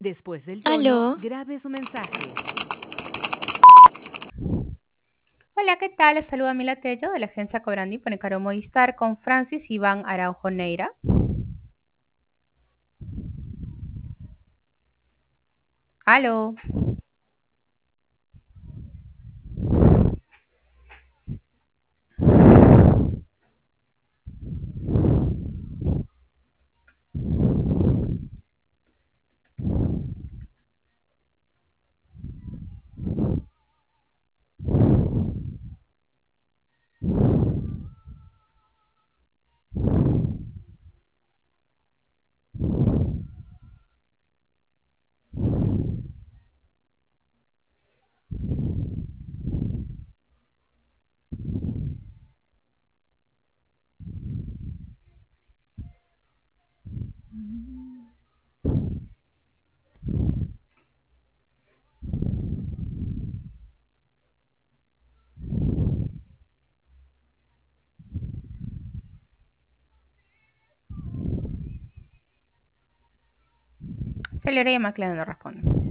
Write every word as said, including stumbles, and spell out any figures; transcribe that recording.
Después del tono, Aló, grabe su mensaje. Hola, ¿qué tal? Les saluda Mila Tello de la agencia Cobrandi por Caro Movistar con Francis Iván Araujo Neira. Aló. Se le llama, claro, no responde.